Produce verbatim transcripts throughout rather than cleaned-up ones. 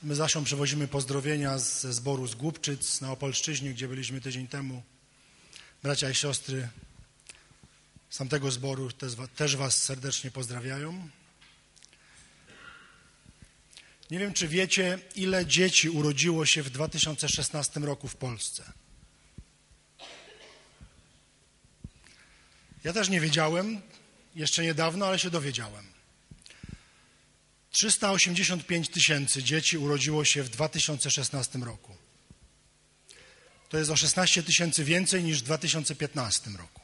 My z Asią przewozimy pozdrowienia ze zboru z Głubczyc na Opolszczyźnie, gdzie byliśmy tydzień temu. Bracia i siostry z tamtego zboru też, też was serdecznie pozdrawiają. Nie wiem, czy wiecie, ile dzieci urodziło się w dwa tysiące szesnastym roku w Polsce. Ja też nie wiedziałem, jeszcze niedawno, ale się dowiedziałem. trzysta osiemdziesiąt pięć tysięcy dzieci urodziło się w dwa tysiące szesnastym roku. To jest o szesnaście tysięcy więcej niż w dwa tysiące piętnastym roku.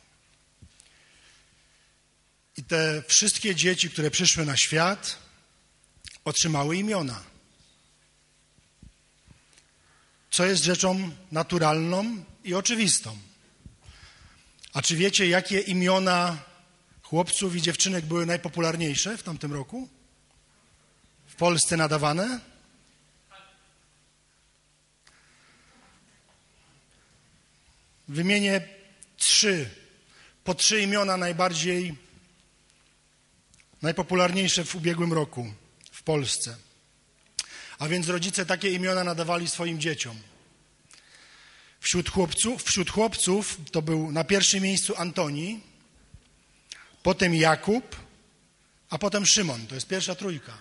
I te wszystkie dzieci, które przyszły na świat, otrzymały imiona. Co jest rzeczą naturalną i oczywistą. A czy wiecie, jakie imiona chłopców i dziewczynek były najpopularniejsze w tamtym roku? W Polsce nadawane? Wymienię trzy, po trzy imiona najbardziej najpopularniejsze w ubiegłym roku w Polsce. A więc rodzice takie imiona nadawali swoim dzieciom. Wśród chłopców, wśród chłopców to był na pierwszym miejscu Antoni, potem Jakub, a potem Szymon. To jest pierwsza trójka.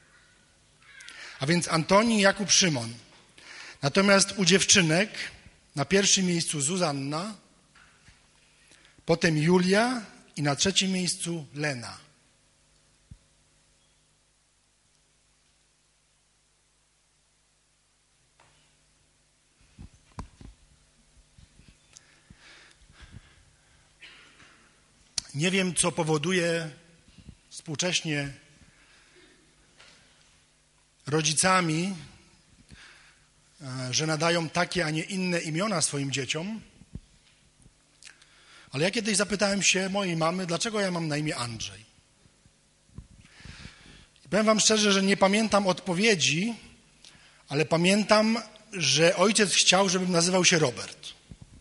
A więc Antoni, Jakub, Szymon. Natomiast u dziewczynek na pierwszym miejscu Zuzanna, potem Julia i na trzecim miejscu Lena. Nie wiem, co powoduje współcześnie rodzicami, że nadają takie, a nie inne imiona swoim dzieciom. Ale ja kiedyś zapytałem się mojej mamy, dlaczego ja mam na imię Andrzej. I powiem wam szczerze, że nie pamiętam odpowiedzi, ale pamiętam, że ojciec chciał, żebym nazywał się Robert.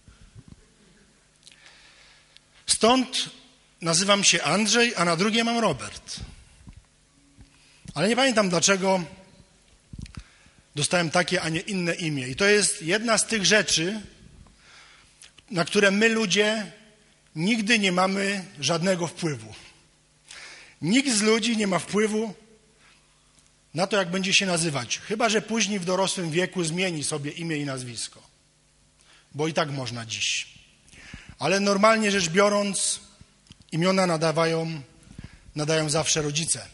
Stąd nazywam się Andrzej, a na drugie mam Robert. Ale nie pamiętam, dlaczego dostałem takie, a nie inne imię. I to jest jedna z tych rzeczy, na które my ludzie nigdy nie mamy żadnego wpływu. Nikt z ludzi nie ma wpływu na to, jak będzie się nazywać. Chyba że później w dorosłym wieku zmieni sobie imię i nazwisko. Bo i tak można dziś. Ale normalnie rzecz biorąc, imiona nadawają, nadają zawsze rodzice.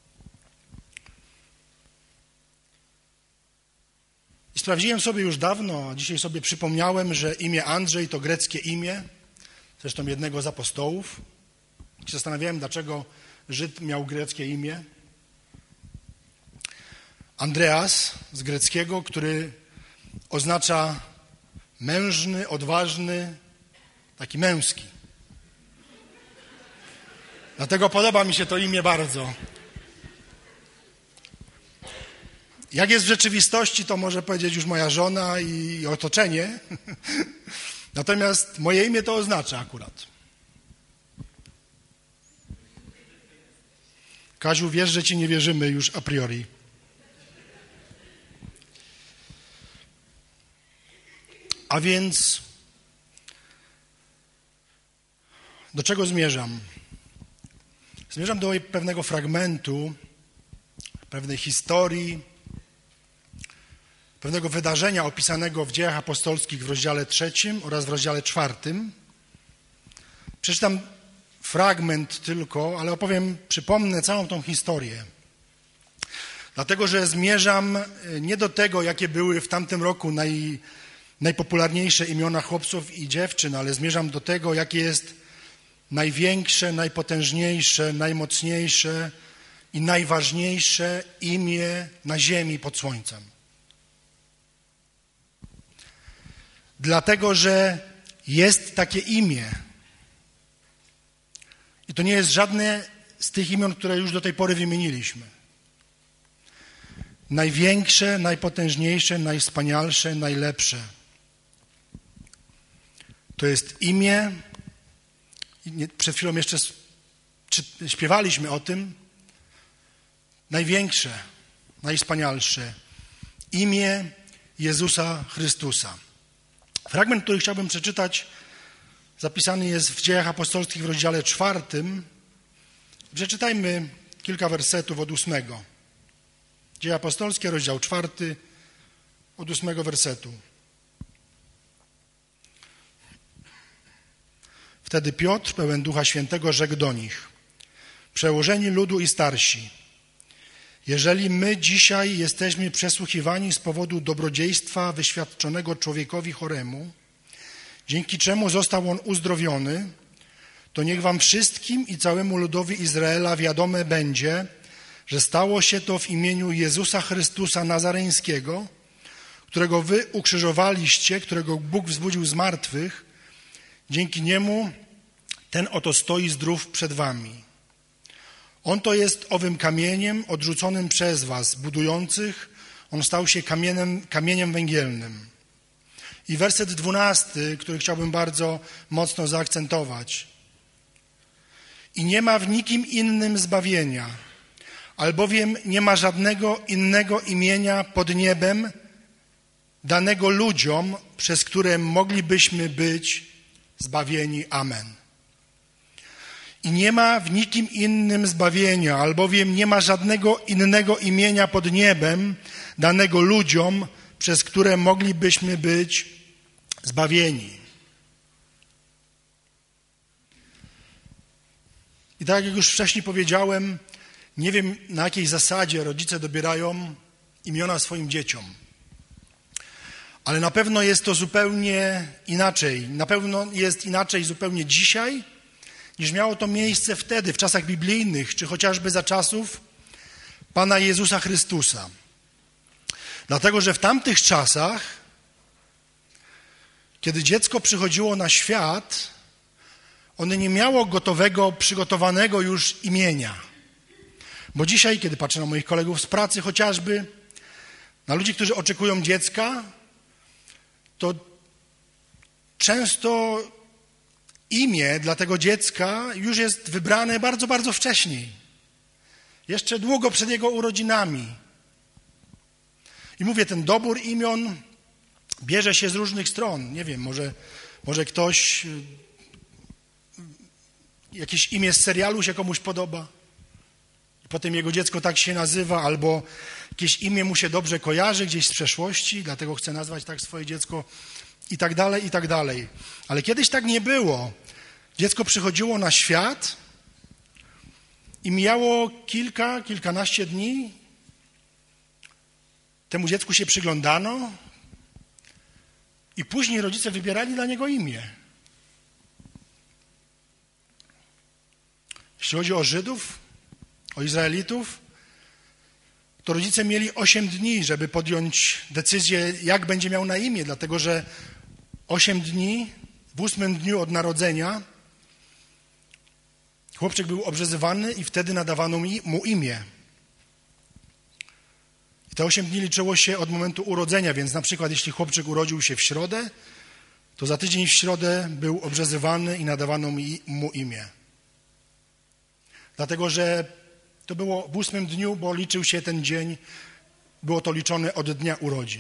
I sprawdziłem sobie już dawno, a dzisiaj sobie przypomniałem, że imię Andrzej to greckie imię, zresztą jednego z apostołów. I zastanawiałem, dlaczego Żyd miał greckie imię. Andreas z greckiego, który oznacza mężny, odważny, taki męski. Dlatego podoba mi się to imię bardzo. Jak jest w rzeczywistości, to może powiedzieć już moja żona i otoczenie. Natomiast moje imię to oznacza akurat. Kaziu, wiesz, że ci nie wierzymy już a priori. A więc do czego zmierzam? Zmierzam do pewnego fragmentu, pewnej historii, pewnego wydarzenia opisanego w Dziejach Apostolskich w rozdziale trzecim oraz w rozdziale czwartym. Przeczytam fragment tylko, ale opowiem, przypomnę całą tą historię. Dlatego, że zmierzam nie do tego, jakie były w tamtym roku naj, najpopularniejsze imiona chłopców i dziewczyn, ale zmierzam do tego, jakie jest największe, najpotężniejsze, najmocniejsze i najważniejsze imię na ziemi pod słońcem. Dlatego, że jest takie imię. I to nie jest żadne z tych imion, które już do tej pory wymieniliśmy. Największe, najpotężniejsze, najwspanialsze, najlepsze. To jest imię, przed chwilą jeszcze śpiewaliśmy o tym, największe, najwspanialsze imię Jezusa Chrystusa. Fragment, który chciałbym przeczytać, zapisany jest w Dziejach Apostolskich w rozdziale czwartym. Przeczytajmy kilka wersetów od ósmego. Dzieje Apostolskie, rozdział czwarty, od ósmego wersetu. Wtedy Piotr, pełen Ducha Świętego, rzekł do nich: przełożeni ludu i starsi, jeżeli my dzisiaj jesteśmy przesłuchiwani z powodu dobrodziejstwa wyświadczonego człowiekowi choremu, dzięki czemu został on uzdrowiony, to niech wam wszystkim i całemu ludowi Izraela wiadome będzie, że stało się to w imieniu Jezusa Chrystusa Nazareńskiego, którego wy ukrzyżowaliście, którego Bóg wzbudził z martwych. Dzięki niemu ten oto stoi zdrów przed wami. On to jest owym kamieniem odrzuconym przez was, budujących. On stał się kamieniem, kamieniem węgielnym. I werset dwunasty, który chciałbym bardzo mocno zaakcentować. I nie ma w nikim innym zbawienia, albowiem nie ma żadnego innego imienia pod niebem danego ludziom, przez które moglibyśmy być zbawieni. Amen. I nie ma w nikim innym zbawienia, albowiem nie ma żadnego innego imienia pod niebem danego ludziom, przez które moglibyśmy być zbawieni. I tak jak już wcześniej powiedziałem, nie wiem, na jakiej zasadzie rodzice dobierają imiona swoim dzieciom. Ale na pewno jest to zupełnie inaczej. Na pewno jest inaczej zupełnie dzisiaj, niż miało to miejsce wtedy, w czasach biblijnych, czy chociażby za czasów Pana Jezusa Chrystusa. Dlatego, że w tamtych czasach, kiedy dziecko przychodziło na świat, ono nie miało gotowego, przygotowanego już imienia. Bo dzisiaj, kiedy patrzę na moich kolegów z pracy chociażby, na ludzi, którzy oczekują dziecka, to często imię dla tego dziecka już jest wybrane bardzo, bardzo wcześniej. Jeszcze długo przed jego urodzinami. I mówię, ten dobór imion bierze się z różnych stron. Nie wiem, może, może ktoś, jakieś imię z serialu się komuś podoba. Potem jego dziecko tak się nazywa, albo jakieś imię mu się dobrze kojarzy gdzieś z przeszłości, dlatego chce nazwać tak swoje dziecko i tak dalej, i tak dalej. Ale kiedyś tak nie było. Dziecko przychodziło na świat i mijało kilka, kilkanaście dni. Temu dziecku się przyglądano i później rodzice wybierali dla niego imię. Jeśli chodzi o Żydów, o Izraelitów, to rodzice mieli osiem dni, żeby podjąć decyzję, jak będzie miał na imię, dlatego że osiem dni, w ósmym dniu od narodzenia chłopczyk był obrzezywany i wtedy nadawano mu imię. I te osiem dni liczyło się od momentu urodzenia, więc na przykład jeśli chłopczyk urodził się w środę, to za tydzień w środę był obrzezywany i nadawano mu imię. Dlatego, że to było w ósmym dniu, bo liczył się ten dzień, było to liczone od dnia urodzin.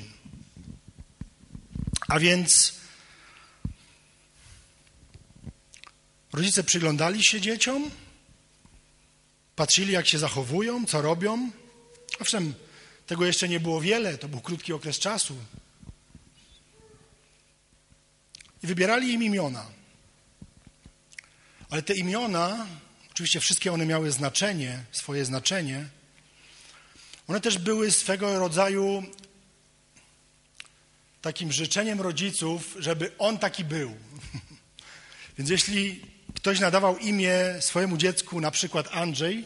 A więc rodzice przyglądali się dzieciom, patrzyli, jak się zachowują, co robią. Owszem, tego jeszcze nie było wiele, to był krótki okres czasu. I wybierali im imiona. Ale te imiona, oczywiście wszystkie one miały znaczenie, swoje znaczenie. One też były swego rodzaju takim życzeniem rodziców, żeby on taki był. Więc jeśli ktoś nadawał imię swojemu dziecku, na przykład Andrzej,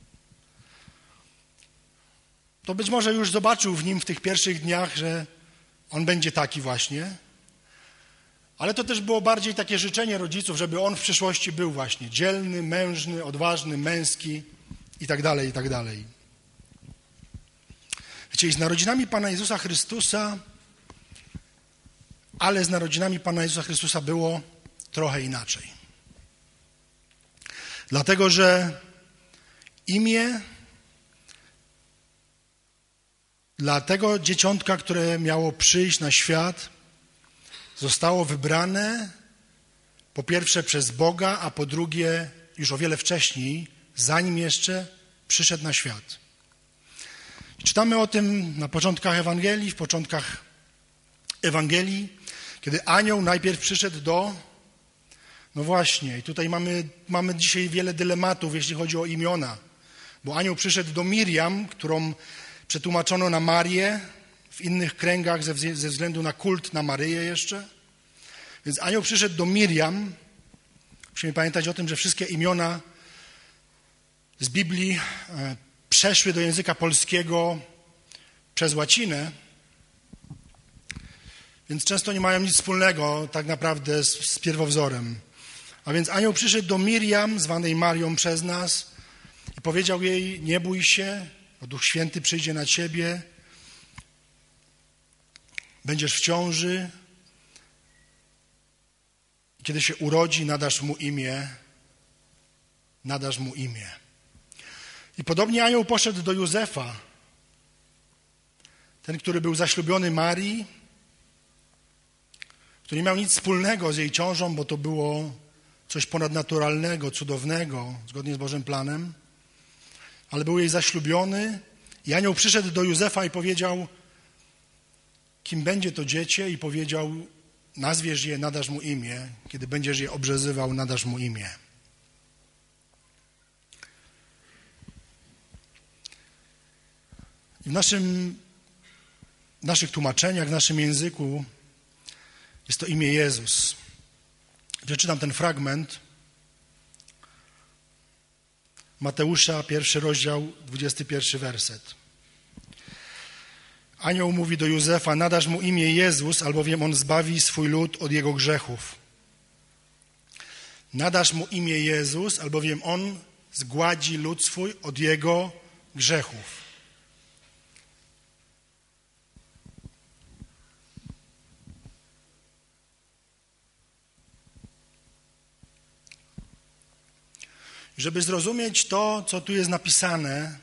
to być może już zobaczył w nim w tych pierwszych dniach, że on będzie taki właśnie. Ale to też było bardziej takie życzenie rodziców, żeby on w przyszłości był właśnie dzielny, mężny, odważny, męski i tak dalej, i tak dalej. Wiecie, i z narodzinami Pana Jezusa Chrystusa, ale z narodzinami Pana Jezusa Chrystusa było trochę inaczej. Dlatego, że imię dla tego dzieciątka, które miało przyjść na świat, zostało wybrane po pierwsze przez Boga, a po drugie już o wiele wcześniej, zanim jeszcze przyszedł na świat. I czytamy o tym na początkach Ewangelii, w początkach Ewangelii, kiedy anioł najpierw przyszedł do... No właśnie, i tutaj mamy, mamy dzisiaj wiele dylematów, jeśli chodzi o imiona, bo anioł przyszedł do Miriam, którą przetłumaczono na Marię, w innych kręgach ze, ze względu na kult na Maryję jeszcze. Więc anioł przyszedł do Miriam. Musimy pamiętać o tym, że wszystkie imiona z Biblii e, przeszły do języka polskiego przez łacinę, więc często nie mają nic wspólnego tak naprawdę z, z pierwowzorem. A więc anioł przyszedł do Miriam, zwanej Marią przez nas, i powiedział jej: nie bój się, bo Duch Święty przyjdzie na ciebie, będziesz w ciąży, i kiedy się urodzi, nadasz mu imię, nadasz mu imię. I podobnie anioł poszedł do Józefa, ten, który był zaślubiony Marii, który nie miał nic wspólnego z jej ciążą, bo to było coś ponadnaturalnego, cudownego, zgodnie z Bożym planem, ale był jej zaślubiony i anioł przyszedł do Józefa i powiedział: kim będzie to dziecię? I powiedział: nazwiesz je, nadasz mu imię. Kiedy będziesz je obrzezywał, nadasz mu imię. I w naszym, w naszych tłumaczeniach, w naszym języku jest to imię Jezus. Przeczytam ten fragment. Mateusza, pierwszy rozdział, dwudziesty pierwszy werset. Anioł mówi do Józefa: nadasz mu imię Jezus, albowiem on zbawi swój lud od jego grzechów. Nadasz mu imię Jezus, albowiem on zgładzi lud swój od jego grzechów. Żeby zrozumieć to, co tu jest napisane,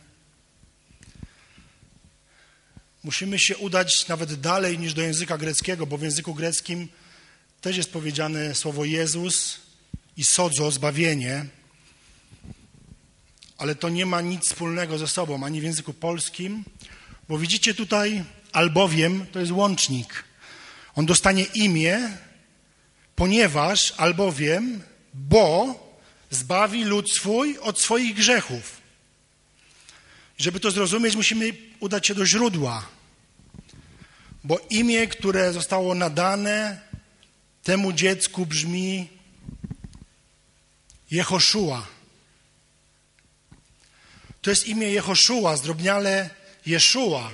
musimy się udać nawet dalej niż do języka greckiego, bo w języku greckim też jest powiedziane słowo Jezus i sodzo, zbawienie, ale to nie ma nic wspólnego ze sobą, ani w języku polskim, bo widzicie tutaj, albowiem to jest łącznik. On dostanie imię, ponieważ, albowiem, bo zbawi lud swój od swoich grzechów. Żeby to zrozumieć, musimy udać się do źródła, bo imię, które zostało nadane temu dziecku, brzmi Jehoszua. To jest imię Jehoszua, zdrobniale Jeszua.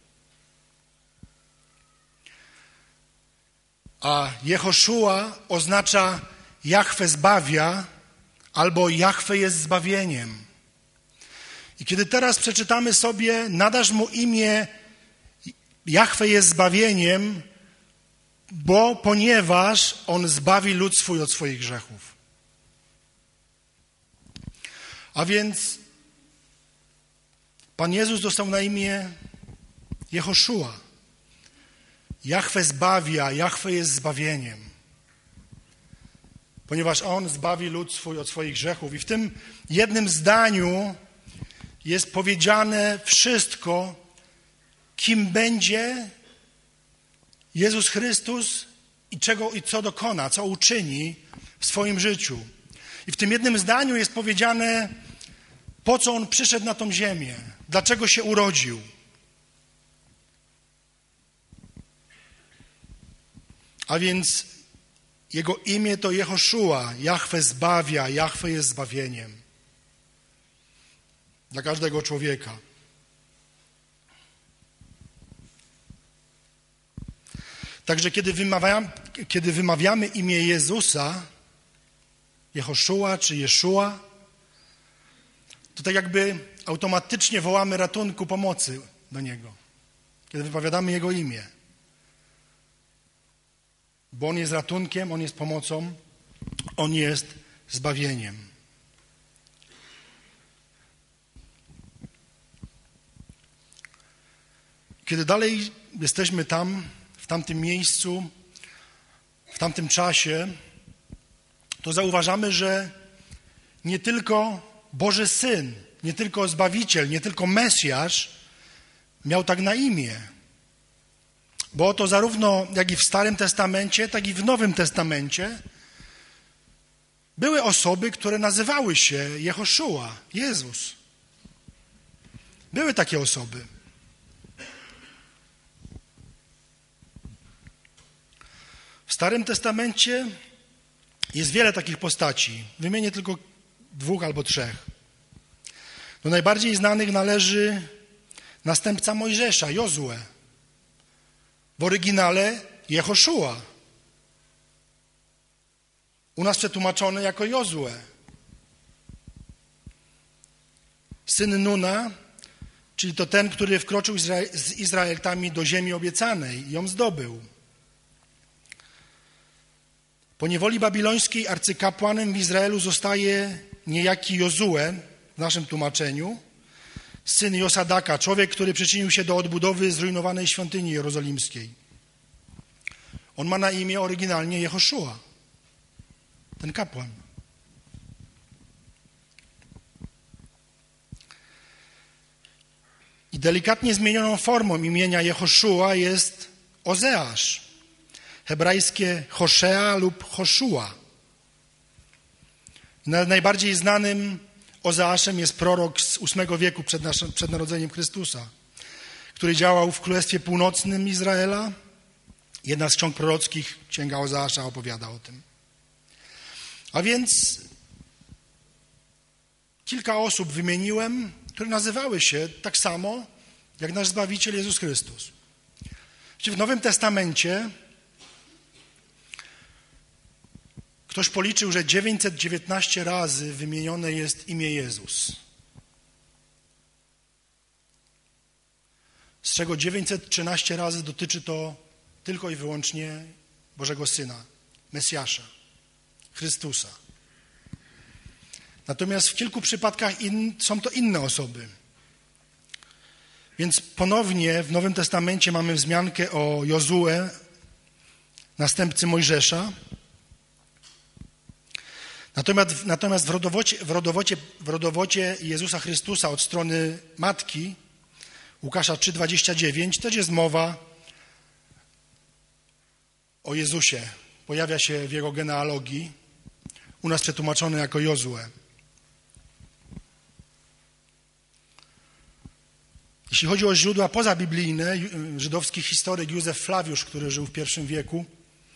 A Jehoszua oznacza Jahwe zbawia, albo Jahwe jest zbawieniem. I kiedy teraz przeczytamy sobie, nadasz mu imię Jahwe jest zbawieniem, bo ponieważ on zbawi lud swój od swoich grzechów. A więc Pan Jezus dostał na imię Jehoszua. Jahwe zbawia, Jahwe jest zbawieniem. Ponieważ on zbawi lud swój od swoich grzechów. I w tym jednym zdaniu jest powiedziane wszystko, kim będzie Jezus Chrystus i czego i co dokona, co uczyni w swoim życiu. I w tym jednym zdaniu jest powiedziane, po co on przyszedł na tą ziemię, dlaczego się urodził. A więc jego imię to Jehoszua, Jahwe zbawia, Jahwe jest zbawieniem dla każdego człowieka. Także kiedy wymawiamy, kiedy wymawiamy imię Jezusa, Jehoszua czy Jeszua, to tak jakby automatycznie wołamy ratunku, pomocy do Niego, kiedy wypowiadamy Jego imię. Bo On jest ratunkiem, On jest pomocą, On jest zbawieniem. Kiedy dalej jesteśmy tam, w tamtym miejscu, w tamtym czasie, to zauważamy, że nie tylko Boży Syn, nie tylko Zbawiciel, nie tylko Mesjasz miał tak na imię. Bo to zarówno jak i w Starym Testamencie, tak i w Nowym Testamencie były osoby, które nazywały się Jehoszua, Jezus. Były takie osoby. W Starym Testamencie jest wiele takich postaci. Wymienię tylko dwóch albo trzech. Do najbardziej znanych należy następca Mojżesza, Jozue. W oryginale Jehoszua. U nas przetłumaczony jako Jozue. Syn Nuna, czyli to ten, który wkroczył z Izraelitami do ziemi obiecanej i ją zdobył. Po niewoli babilońskiej arcykapłanem w Izraelu zostaje niejaki Jozue, w naszym tłumaczeniu, syn Josadaka, człowiek, który przyczynił się do odbudowy zrujnowanej świątyni jerozolimskiej. On ma na imię oryginalnie Jehoszua, ten kapłan. I delikatnie zmienioną formą imienia Jehoszua jest Ozeasz, hebrajskie Hoszea lub Hoszua. Najbardziej znanym Ozeaszem jest prorok z ósmego wieku przed, naszym, przed narodzeniem Chrystusa, który działał w Królestwie Północnym Izraela. Jedna z ksiąg prorockich, Księga Ozeasza, opowiada o tym. A więc kilka osób wymieniłem, które nazywały się tak samo jak nasz Zbawiciel Jezus Chrystus. W Nowym Testamencie ktoś policzył, że dziewięćset dziewiętnaście razy wymienione jest imię Jezus. Z czego dziewięćset trzynaście razy dotyczy to tylko i wyłącznie Bożego Syna, Mesjasza, Chrystusa. Natomiast w kilku przypadkach in, są to inne osoby. Więc ponownie w Nowym Testamencie mamy wzmiankę o Jozue, następcy Mojżesza. Natomiast, natomiast w, rodowocie, w, rodowocie, w rodowocie Jezusa Chrystusa od strony matki, Łukasza trzy dwadzieścia dziewięć, też jest mowa o Jezusie. Pojawia się w jego genealogii, u nas przetłumaczony jako Jozue. Jeśli chodzi o źródła pozabiblijne, żydowski historyk Józef Flawiusz, który żył w pierwszym wieku,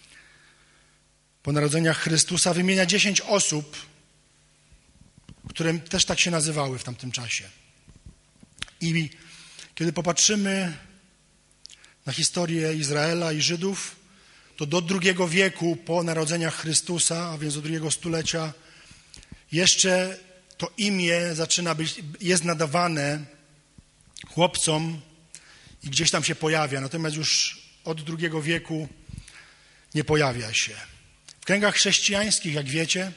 po narodzeniach Chrystusa, wymienia dziesięć osób, które też tak się nazywały w tamtym czasie. I kiedy popatrzymy na historię Izraela i Żydów, to do drugiego wieku po narodzeniach Chrystusa, a więc do drugiego stulecia, jeszcze to imię zaczyna być, jest nadawane chłopcom i gdzieś tam się pojawia. Natomiast już od drugiego wieku nie pojawia się. W kręgach chrześcijańskich, jak wiecie,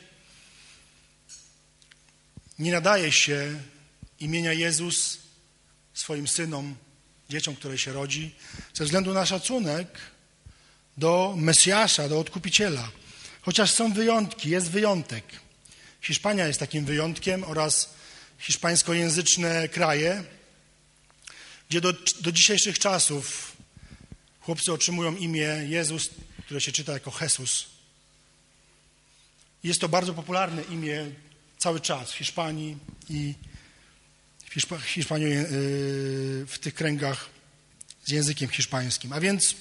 nie nadaje się imienia Jezus swoim synom, dzieciom, które się rodzi, ze względu na szacunek do Mesjasza, do Odkupiciela. Chociaż są wyjątki, jest wyjątek. Hiszpania jest takim wyjątkiem oraz hiszpańskojęzyczne kraje, gdzie do, do dzisiejszych czasów chłopcy otrzymują imię Jezus, które się czyta jako Jesus. Jest to bardzo popularne imię cały czas w Hiszpanii i w Hiszpa- Hiszpanii, yy, w tych kręgach z językiem hiszpańskim. A więc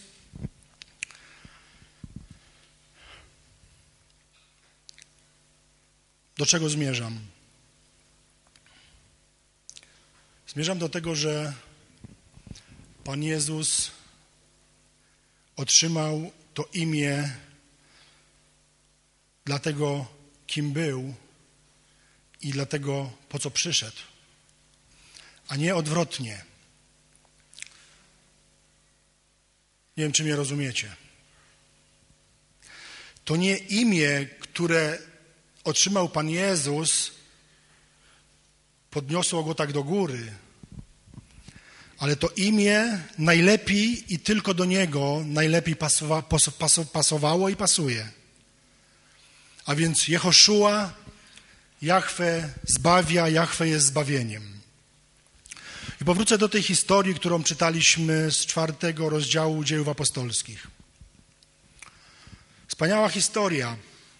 do czego zmierzam? Zmierzam do tego, że Pan Jezus otrzymał to imię dlatego, kim był i dlatego, po co przyszedł, a nie odwrotnie. Nie wiem, czy mnie rozumiecie. To nie imię, które otrzymał Pan Jezus, podniosło go tak do góry, ale to imię najlepiej i tylko do niego najlepiej pasowa, pas, pasowało i pasuje. A więc Jehoszua, Jahwe zbawia, Jahwe jest zbawieniem. I powrócę do tej historii, którą czytaliśmy z czwartego rozdziału Dziejów Apostolskich. Wspaniała historia,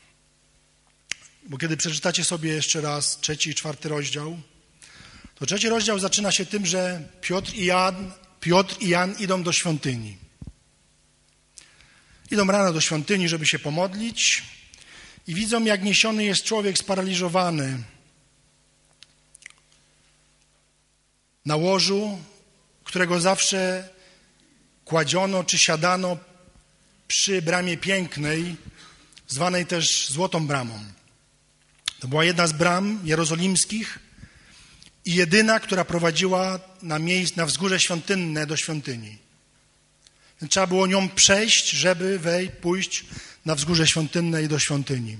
bo kiedy przeczytacie sobie jeszcze raz trzeci i czwarty rozdział, to trzeci rozdział zaczyna się tym, że Piotr i Jan, Piotr i Jan idą do świątyni. Idą rano do świątyni, żeby się pomodlić i widzą, jak niesiony jest człowiek sparaliżowany na łożu, którego zawsze kładziono czy siadano przy bramie pięknej, zwanej też Złotą Bramą. To była jedna z bram jerozolimskich i jedyna, która prowadziła na miejsce, na wzgórze świątynne do świątyni. Więc trzeba było nią przejść, żeby wejść, pójść na wzgórze świątynne i do świątyni.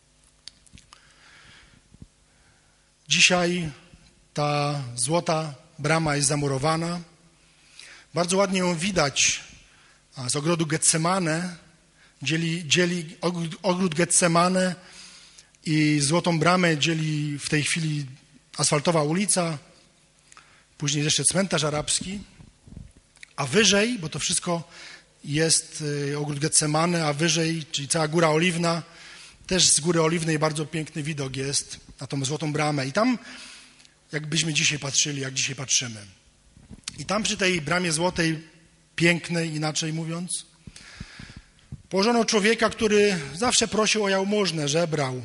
Dzisiaj ta złota brama jest zamurowana. Bardzo ładnie ją widać z ogrodu Getsemane. Dzieli, dzieli ogród Getsemane i Złotą Bramę dzieli w tej chwili asfaltowa ulica, później jeszcze cmentarz arabski, a wyżej, bo to wszystko jest ogród Getsemane, a wyżej, czyli cała Góra Oliwna, też z Góry Oliwnej bardzo piękny widok jest na tą Złotą Bramę. I tam, jakbyśmy dzisiaj patrzyli, jak dzisiaj patrzymy, i tam przy tej bramie złotej, pięknej, inaczej mówiąc, położono człowieka, który zawsze prosił o jałmużnę, żebrał.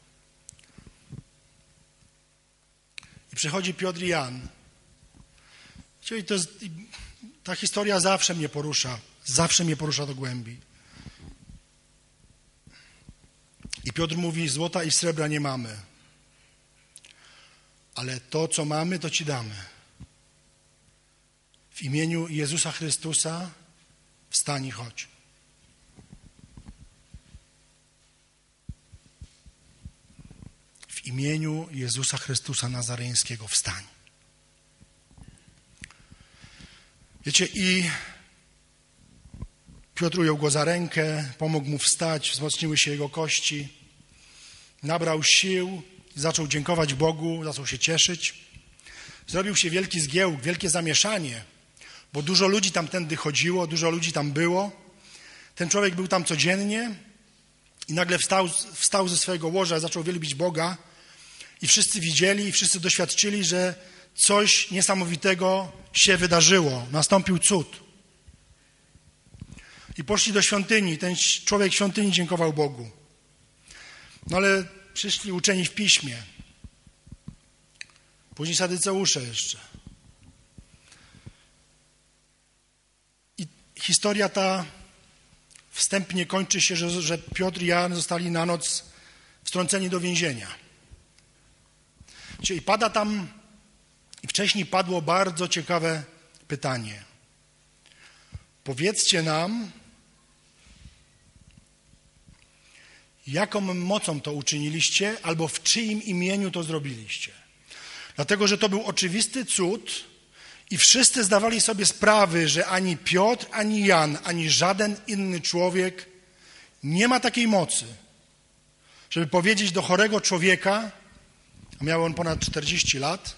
I przychodzi Piotr i Jan. I to jest, ta historia zawsze mnie porusza. Zawsze mnie porusza do głębi. I Piotr mówi, złota i srebra nie mamy. Ale to, co mamy, to ci damy. W imieniu Jezusa Chrystusa wstań i chodź. W imieniu Jezusa Chrystusa Nazareńskiego wstań. Wiecie, i Piotr ujął go za rękę, pomógł mu wstać, wzmocniły się jego kości, nabrał sił, zaczął dziękować Bogu, zaczął się cieszyć. Zrobił się wielki zgiełk, wielkie zamieszanie, bo dużo ludzi tamtędy chodziło, dużo ludzi tam było. Ten człowiek był tam codziennie i nagle wstał, wstał ze swojego łoża, zaczął wielbić Boga i wszyscy widzieli, i wszyscy doświadczyli, że coś niesamowitego się wydarzyło. Nastąpił cud. I poszli do świątyni. Ten człowiek w świątyni dziękował Bogu. No ale przyszli uczeni w piśmie. Później sadyceusze jeszcze. I historia ta wstępnie kończy się, że, że Piotr i Jan zostali na noc wtrąceni do więzienia. I pada tam, i wcześniej padło bardzo ciekawe pytanie. Powiedzcie nam, jaką mocą to uczyniliście, albo w czyim imieniu to zrobiliście. Dlatego, że to był oczywisty cud i wszyscy zdawali sobie sprawy, że ani Piotr, ani Jan, ani żaden inny człowiek nie ma takiej mocy, żeby powiedzieć do chorego człowieka, a miał on ponad czterdzieści lat,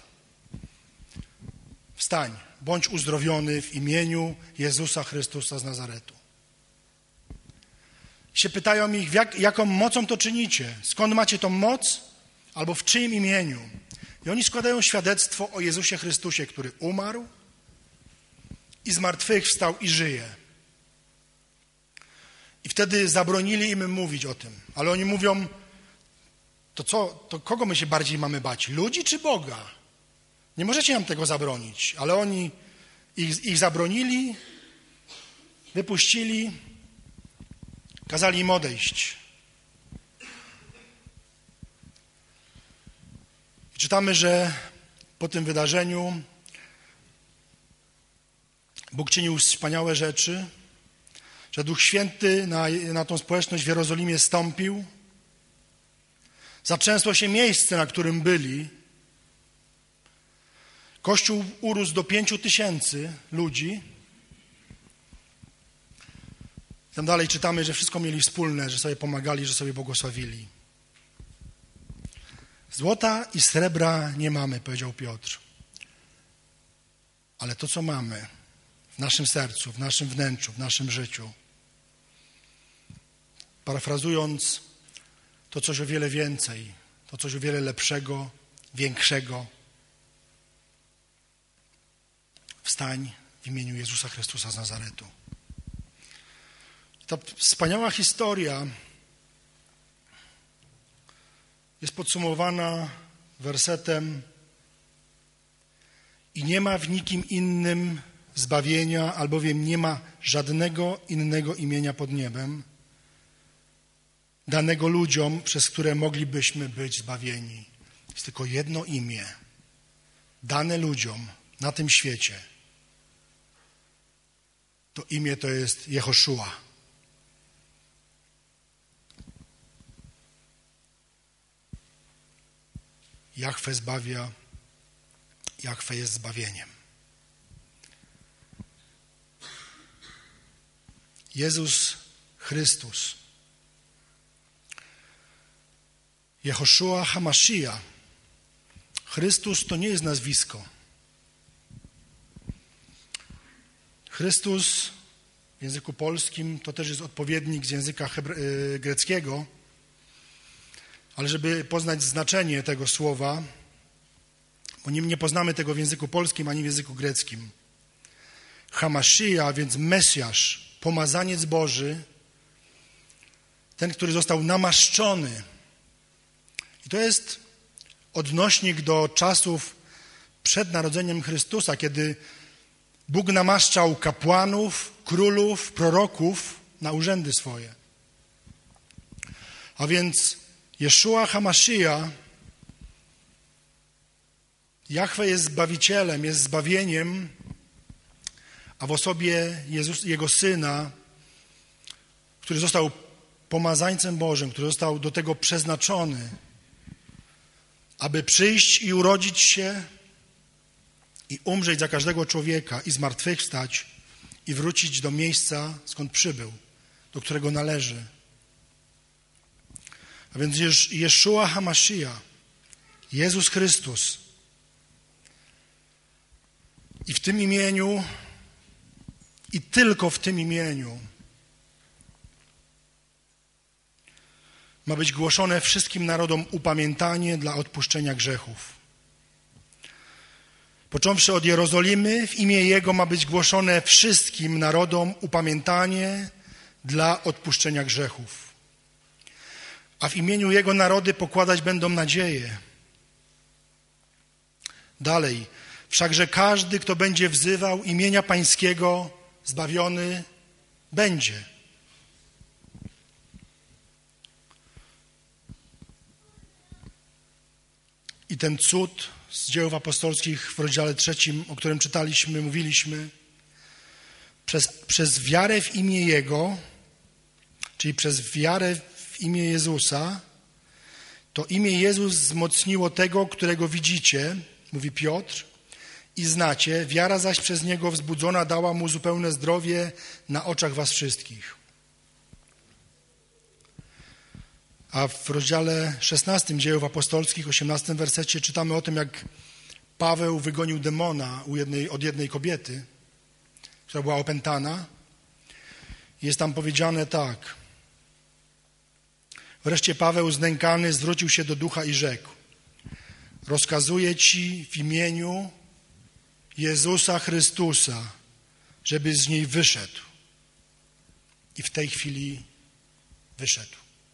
wstań, bądź uzdrowiony w imieniu Jezusa Chrystusa z Nazaretu. I się pytają ich, jak, jaką mocą to czynicie? Skąd macie tą moc? Albo w czyim imieniu? I oni składają świadectwo o Jezusie Chrystusie, który umarł i zmartwychwstał i żyje. I wtedy zabronili im mówić o tym. Ale oni mówią, to co, to kogo my się bardziej mamy bać? Ludzi czy Boga? Nie możecie nam tego zabronić. Ale oni ich, ich zabronili, wypuścili, kazali im odejść. I czytamy, że po tym wydarzeniu Bóg czynił wspaniałe rzeczy, że Duch Święty na, na tą społeczność w Jerozolimie stąpił. Zatrzęsło się miejsce, na którym byli. Kościół urósł do pięciu tysięcy ludzi. Tam dalej czytamy, że wszystko mieli wspólne, że sobie pomagali, że sobie błogosławili. Złota i srebra nie mamy, powiedział Piotr. Ale to, co mamy w naszym sercu, w naszym wnętrzu, w naszym życiu, parafrazując, to coś o wiele więcej, to coś o wiele lepszego, większego. Wstań w imieniu Jezusa Chrystusa z Nazaretu. Ta wspaniała historia jest podsumowana wersetem: i nie ma w nikim innym zbawienia, albowiem nie ma żadnego innego imienia pod niebem danego ludziom, przez które moglibyśmy być zbawieni. Jest tylko jedno imię dane ludziom na tym świecie. To imię to jest Jehoszua. Jahwe zbawia, Jahwe jest zbawieniem. Jezus Chrystus. Jehoszua HaMashiach. Chrystus to nie jest nazwisko. Chrystus w języku polskim to też jest odpowiednik z języka hebre- greckiego, ale żeby poznać znaczenie tego słowa, bo nim nie poznamy tego w języku polskim ani w języku greckim. HaMashiach, więc Mesjasz, pomazaniec Boży, ten, który został namaszczony. I to jest odnośnik do czasów przed narodzeniem Chrystusa, kiedy Bóg namaszczał kapłanów, królów, proroków na urzędy swoje. A więc Jeszua HaMashiach, Jahwe jest Zbawicielem, jest zbawieniem, a w osobie Jezus, Jego Syna, który został pomazańcem Bożym, który został do tego przeznaczony, aby przyjść i urodzić się i umrzeć za każdego człowieka i zmartwychwstać i wrócić do miejsca, skąd przybył, do którego należy. A więc Jeszua HaMashiach, Jezus Chrystus. I w tym imieniu, i tylko w tym imieniu ma być głoszone wszystkim narodom upamiętanie dla odpuszczenia grzechów. Począwszy od Jerozolimy, w imię Jego ma być głoszone wszystkim narodom upamiętanie dla odpuszczenia grzechów. A w imieniu Jego narody pokładać będą nadzieję. Dalej, wszakże każdy, kto będzie wzywał imienia Pańskiego, zbawiony będzie. I ten cud z Dzieł apostolskich w rozdziale trzecim, o którym czytaliśmy, mówiliśmy, przez, przez wiarę w imię Jego, czyli przez wiarę w imię Jezusa, to imię Jezus wzmocniło tego, którego widzicie, mówi Piotr, i znacie, wiara zaś przez Niego wzbudzona dała Mu zupełne zdrowie na oczach was wszystkich. A w rozdziale szesnastym Dziejów apostolskich, osiemnastym wersecie czytamy o tym, jak Paweł wygonił demona u jednej, od jednej kobiety, która była opętana. Jest tam powiedziane tak. Wreszcie Paweł znękany zwrócił się do ducha i rzekł: rozkazuję ci w imieniu Jezusa Chrystusa, żeby z niej wyszedł. I w tej chwili wyszedł.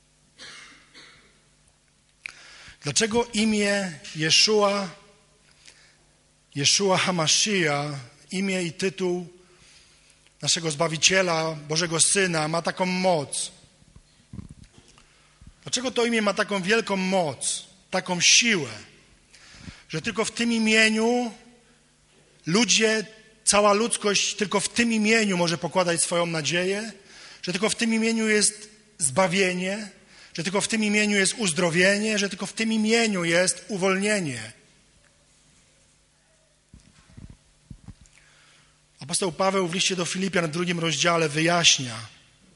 Dlaczego imię Jeszua, Jeszua HaMashiach, imię i tytuł naszego Zbawiciela, Bożego Syna ma taką moc? Dlaczego to imię ma taką wielką moc, taką siłę, że tylko w tym imieniu ludzie, cała ludzkość tylko w tym imieniu może pokładać swoją nadzieję, że tylko w tym imieniu jest zbawienie, że tylko w tym imieniu jest uzdrowienie, że tylko w tym imieniu jest uwolnienie. Apostoł Paweł w liście do Filipian w drugim rozdziale wyjaśnia,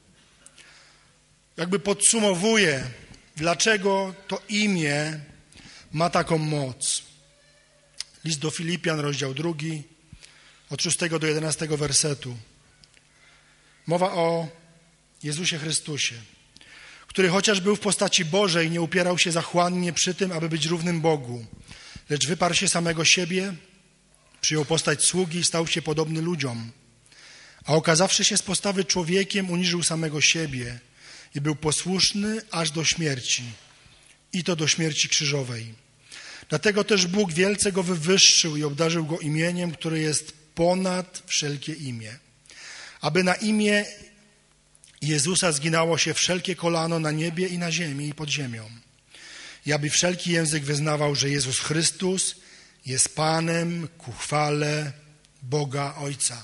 jakby podsumowuje, dlaczego to imię ma taką moc. List do Filipian, rozdział drugi, od szóstego do jedenastego wersetu. Mowa o Jezusie Chrystusie, który chociaż był w postaci Bożej, nie upierał się zachłannie przy tym, aby być równym Bogu, lecz wyparł się samego siebie, przyjął postać sługi i stał się podobny ludziom, a okazawszy się z postawy człowiekiem, uniżył samego siebie i był posłuszny aż do śmierci, i to do śmierci krzyżowej. Dlatego też Bóg wielce go wywyższył i obdarzył go imieniem, które jest ponad wszelkie imię, aby na imię Jezusa zginało się wszelkie kolano na niebie i na ziemi i pod ziemią, i aby wszelki język wyznawał, że Jezus Chrystus jest Panem ku chwale Boga Ojca.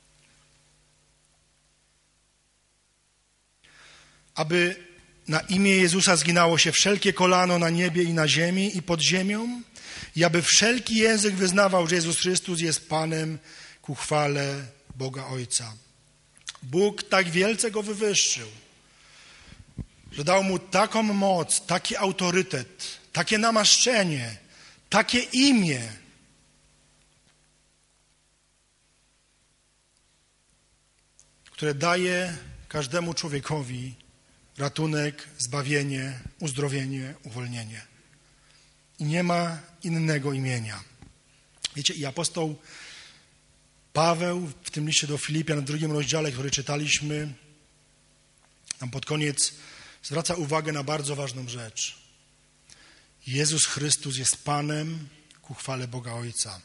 Aby na imię Jezusa zginało się wszelkie kolano na niebie i na ziemi i pod ziemią, i aby wszelki język wyznawał, że Jezus Chrystus jest Panem ku chwale Boga Ojca. Bóg tak wielce go wywyższył, że dał mu taką moc, taki autorytet, takie namaszczenie, takie imię, które daje każdemu człowiekowi ratunek, zbawienie, uzdrowienie, uwolnienie. I nie ma innego imienia. Wiecie, i apostoł Paweł w tym liście do Filipian w drugim rozdziale, który czytaliśmy, tam pod koniec zwraca uwagę na bardzo ważną rzecz. Jezus Chrystus jest Panem ku chwale Boga Ojca.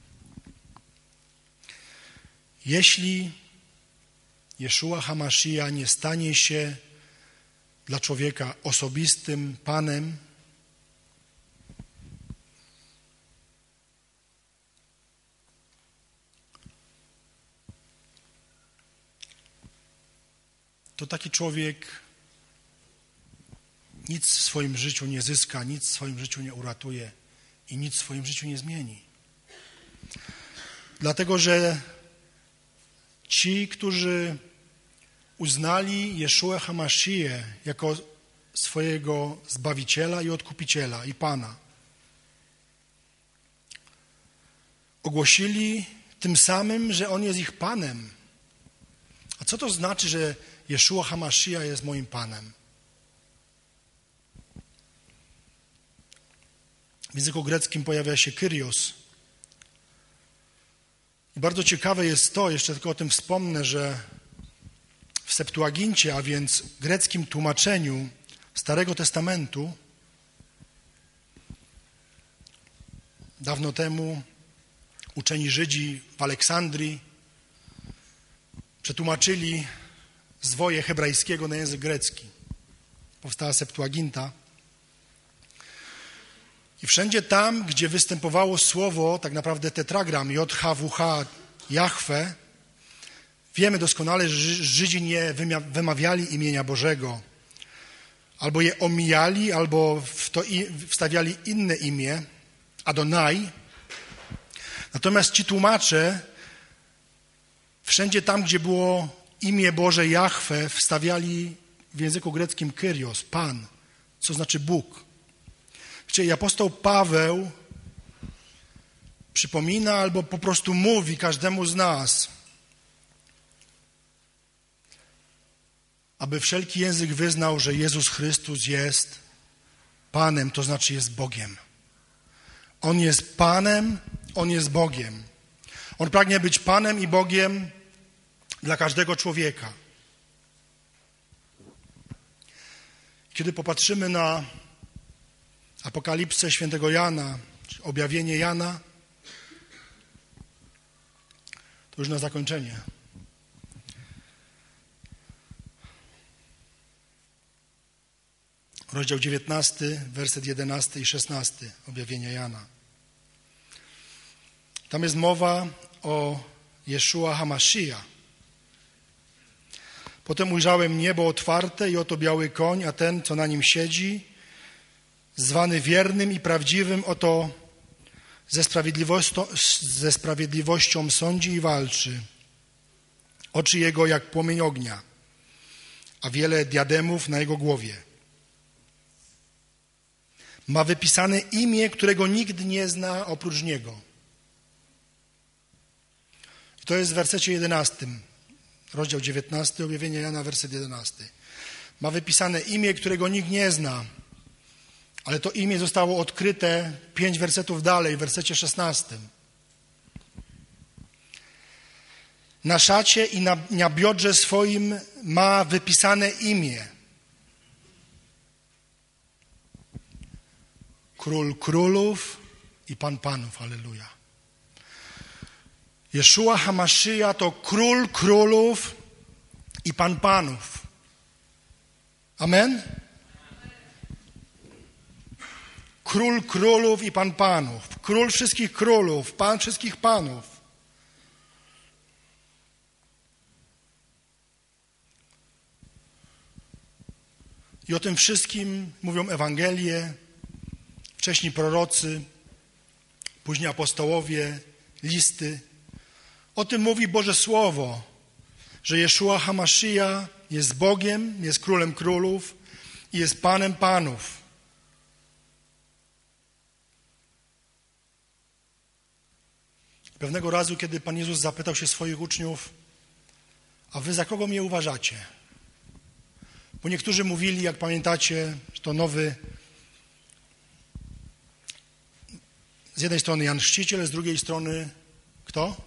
Jeśli Jeszua HaMashiach nie stanie się dla człowieka osobistym Panem, to taki człowiek nic w swoim życiu nie zyska, nic w swoim życiu nie uratuje i nic w swoim życiu nie zmieni. Dlatego, że ci, którzy uznali Jeszuę HaMashiach jako swojego Zbawiciela i Odkupiciela i Pana, ogłosili tym samym, że On jest ich Panem. A co to znaczy, że Jeszua HaMashiach jest moim Panem? W języku greckim pojawia się Kyrios. I bardzo ciekawe jest to, jeszcze tylko o tym wspomnę, że w Septuagincie, a więc greckim tłumaczeniu Starego Testamentu, dawno temu uczeni Żydzi w Aleksandrii przetłumaczyli zwoje hebrajskiego na język grecki. Powstała Septuaginta. I wszędzie tam, gdzie występowało słowo, tak naprawdę tetragram J H W H, Jahwe, wiemy doskonale, że Żydzi nie wymawiali imienia Bożego. Albo je omijali, albo w to wstawiali inne imię, Adonai. Natomiast ci tłumacze wszędzie tam, gdzie było imię Boże Jahwe, wstawiali w języku greckim Kyrios, Pan, co znaczy Bóg. Czyli apostoł Paweł przypomina albo po prostu mówi każdemu z nas, aby wszelki język wyznał, że Jezus Chrystus jest Panem, to znaczy jest Bogiem. On jest Panem, On jest Bogiem. On pragnie być Panem i Bogiem dla każdego człowieka. Kiedy popatrzymy na Apokalipsę świętego Jana, czy objawienie Jana, to już na zakończenie. Rozdział dziewiętnasty, werset jedenasty i szesnasty objawienia Jana. Tam jest mowa o Jeszua HaMashiach. Potem ujrzałem niebo otwarte i oto biały koń, a ten, co na nim siedzi, zwany wiernym i prawdziwym, oto ze sprawiedliwością, ze sprawiedliwością sądzi i walczy. Oczy Jego jak płomień ognia, a wiele diademów na Jego głowie. Ma wypisane imię, którego nikt nie zna oprócz Niego. I to jest w wersecie jedenastym, rozdział dziewiętnasty, objawienie Jana, werset jedenasty. Ma wypisane imię, którego nikt nie zna, ale to imię zostało odkryte pięć wersetów dalej, w wersecie szesnastym. Na szacie i na, na biodrze swoim ma wypisane imię. Król królów i Pan panów. Alleluja. Jeszua HaMaszyja to król królów i Pan panów. Amen? Król królów i Pan panów. Król wszystkich królów, Pan wszystkich panów. I o tym wszystkim mówią Ewangelie, wcześniej prorocy, później apostołowie, listy. O tym mówi Boże Słowo, że Jeszua HaMaszyja jest Bogiem, jest Królem Królów i jest Panem Panów. Pewnego razu, kiedy Pan Jezus zapytał się swoich uczniów, a wy za kogo mnie uważacie? Bo niektórzy mówili, jak pamiętacie, że to nowy, z jednej strony Jan Chrzciciel, z drugiej strony kto?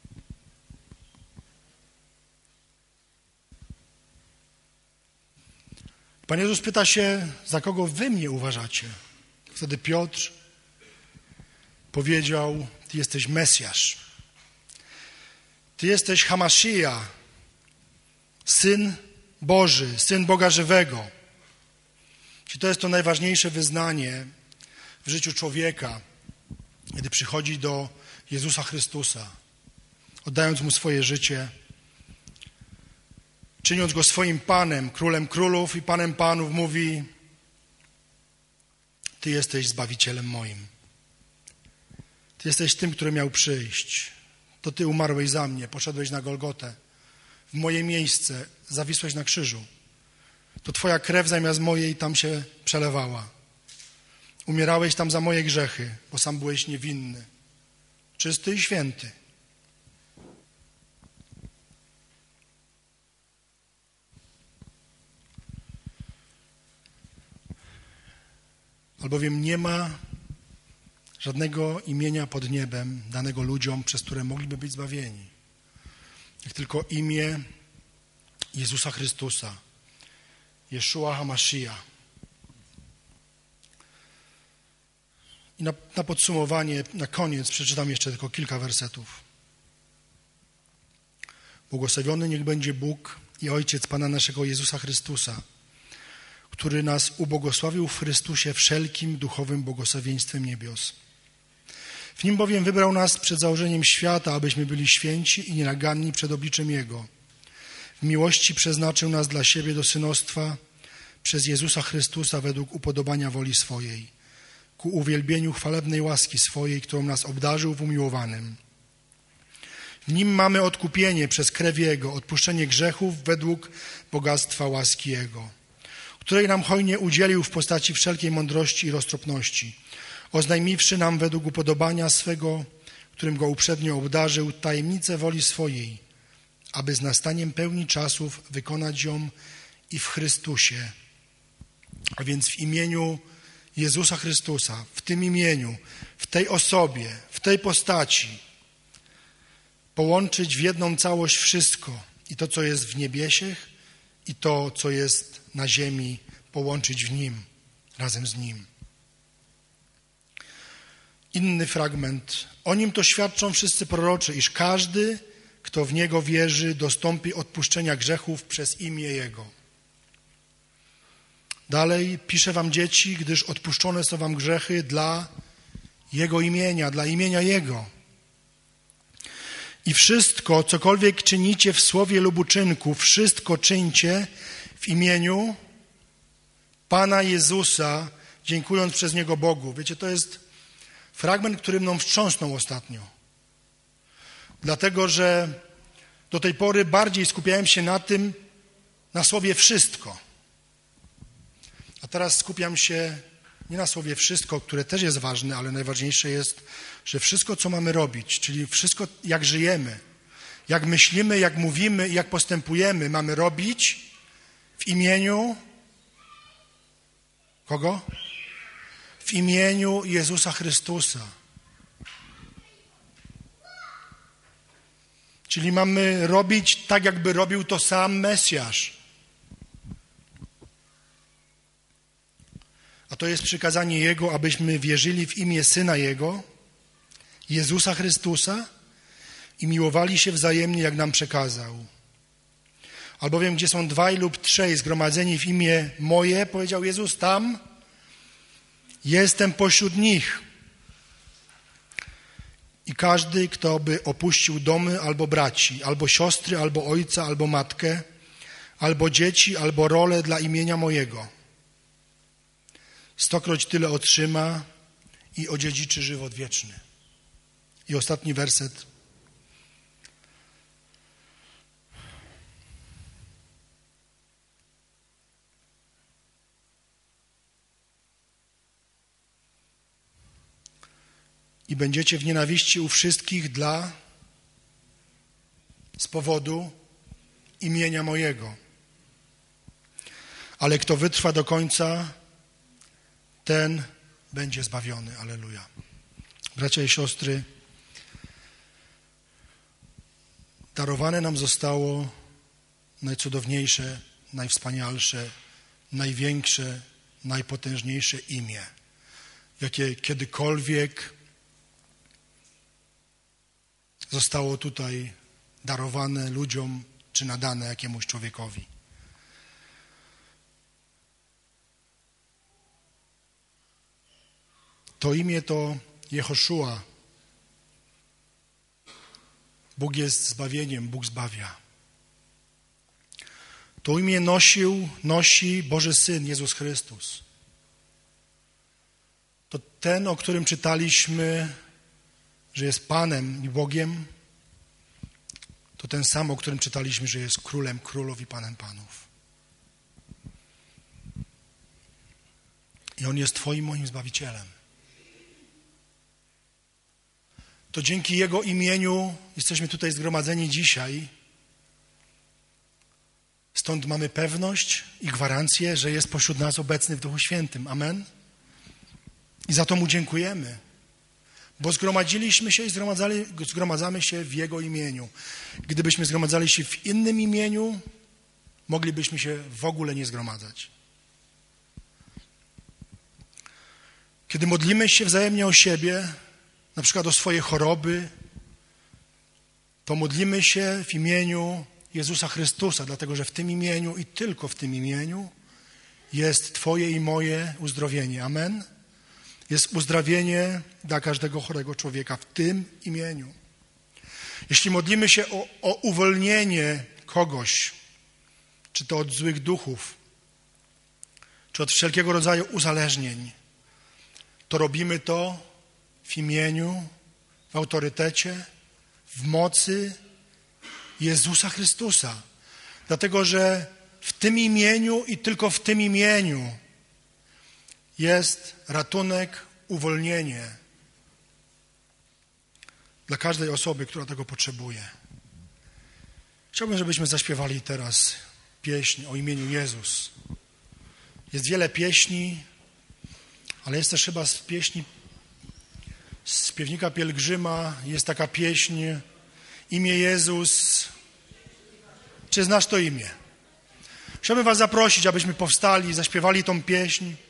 Pan Jezus pyta się, za kogo wy mnie uważacie? Wtedy Piotr powiedział, ty jesteś Mesjasz. Ty jesteś HaMaszyja, Syn Boży, Syn Boga żywego. Czy to jest to najważniejsze wyznanie w życiu człowieka, kiedy przychodzi do Jezusa Chrystusa, oddając Mu swoje życie, czyniąc Go swoim Panem, Królem Królów i Panem Panów, mówi, Ty jesteś Zbawicielem moim. Ty jesteś tym, który miał przyjść. To Ty umarłeś za mnie, poszedłeś na Golgotę, w moje miejsce, zawisłeś na krzyżu. To Twoja krew zamiast mojej tam się przelewała. Umierałeś tam za moje grzechy, bo sam byłeś niewinny, czysty i święty. Albowiem nie ma żadnego imienia pod niebem danego ludziom, przez które mogliby być zbawieni. Jak tylko imię Jezusa Chrystusa, Jeszua HaMaszyja. I na, na podsumowanie, na koniec przeczytam jeszcze tylko kilka wersetów. Błogosławiony niech będzie Bóg i Ojciec Pana naszego Jezusa Chrystusa, który nas ubłogosławił w Chrystusie wszelkim duchowym błogosławieństwem niebios. W Nim bowiem wybrał nas przed założeniem świata, abyśmy byli święci i nienaganni przed obliczem Jego. W miłości przeznaczył nas dla siebie do synostwa przez Jezusa Chrystusa według upodobania woli swojej, ku uwielbieniu chwalebnej łaski swojej, którą nas obdarzył w umiłowanym. W Nim mamy odkupienie przez krew Jego, odpuszczenie grzechów według bogactwa łaski Jego, której nam hojnie udzielił w postaci wszelkiej mądrości i roztropności, oznajmiwszy nam według upodobania swego, którym Go uprzednio obdarzył, tajemnicę woli swojej, aby z nastaniem pełni czasów wykonać ją i w Chrystusie, a więc w imieniu Jezusa Chrystusa, w tym imieniu, w tej osobie, w tej postaci, połączyć w jedną całość wszystko, i to, co jest w niebiesiech, i to, co jest na ziemi, połączyć w Nim, razem z Nim. Inny fragment. O Nim to świadczą wszyscy prorocy, iż każdy, kto w Niego wierzy, dostąpi odpuszczenia grzechów przez imię Jego. Dalej, piszę wam, dzieci, gdyż odpuszczone są wam grzechy dla Jego imienia, dla imienia Jego. I wszystko, cokolwiek czynicie w słowie lub uczynku, wszystko czyńcie w imieniu Pana Jezusa, dziękując przez Niego Bogu. Wiecie, to jest Fragment, który mną wstrząsnął ostatnio. Dlatego, że do tej pory bardziej skupiałem się na tym, na słowie wszystko. A teraz skupiam się nie na słowie wszystko, które też jest ważne, ale najważniejsze jest, że wszystko, co mamy robić, czyli wszystko, jak żyjemy, jak myślimy, jak mówimy i jak postępujemy, mamy robić w imieniu kogo? W imieniu Jezusa Chrystusa. Czyli mamy robić tak, jakby robił to sam Mesjasz. A to jest przykazanie Jego, abyśmy wierzyli w imię Syna Jego, Jezusa Chrystusa i miłowali się wzajemnie, jak nam przekazał. Albowiem, gdzie są dwaj lub trzej zgromadzeni w imię moje, powiedział Jezus, tam jestem pośród nich. I każdy, kto by opuścił domy albo braci, albo siostry, albo ojca, albo matkę, albo dzieci, albo rolę dla imienia mojego, stokroć tyle otrzyma i odziedziczy żywot wieczny. I ostatni werset. I będziecie w nienawiści u wszystkich dla, z powodu imienia mojego. Ale kto wytrwa do końca, ten będzie zbawiony. Alleluja. Bracia i siostry, darowane nam zostało najcudowniejsze, najwspanialsze, największe, najpotężniejsze imię, jakie kiedykolwiek zostało tutaj darowane ludziom, czy nadane jakiemuś człowiekowi. To imię to Jehoszua. Bóg jest zbawieniem, Bóg zbawia. To imię nosił, nosi Boży Syn, Jezus Chrystus. To ten, o którym czytaliśmy, że jest Panem i Bogiem, to ten sam, o którym czytaliśmy, że jest Królem Królów i Panem Panów. I On jest Twoim, moim Zbawicielem. To dzięki Jego imieniu jesteśmy tutaj zgromadzeni dzisiaj. Stąd mamy pewność i gwarancję, że jest pośród nas obecny w Duchu Świętym. Amen. I za to Mu dziękujemy. Bo zgromadziliśmy się i zgromadzamy się w Jego imieniu. Gdybyśmy zgromadzali się w innym imieniu, moglibyśmy się w ogóle nie zgromadzać. Kiedy modlimy się wzajemnie o siebie, na przykład o swoje choroby, to modlimy się w imieniu Jezusa Chrystusa, dlatego że w tym imieniu i tylko w tym imieniu jest Twoje i moje uzdrowienie. Amen. Jest uzdrowienie dla każdego chorego człowieka w tym imieniu. Jeśli modlimy się o, o uwolnienie kogoś, czy to od złych duchów, czy od wszelkiego rodzaju uzależnień, to robimy to w imieniu, w autorytecie, w mocy Jezusa Chrystusa. Dlatego, że w tym imieniu i tylko w tym imieniu jest ratunek, uwolnienie dla każdej osoby, która tego potrzebuje. Chciałbym, żebyśmy zaśpiewali teraz pieśń o imieniu Jezus. Jest wiele pieśni, ale jest też chyba z pieśni z Piewnika Pielgrzyma jest taka pieśń imię Jezus. Czy znasz to imię? Chciałbym was zaprosić, abyśmy powstali, zaśpiewali tą pieśń.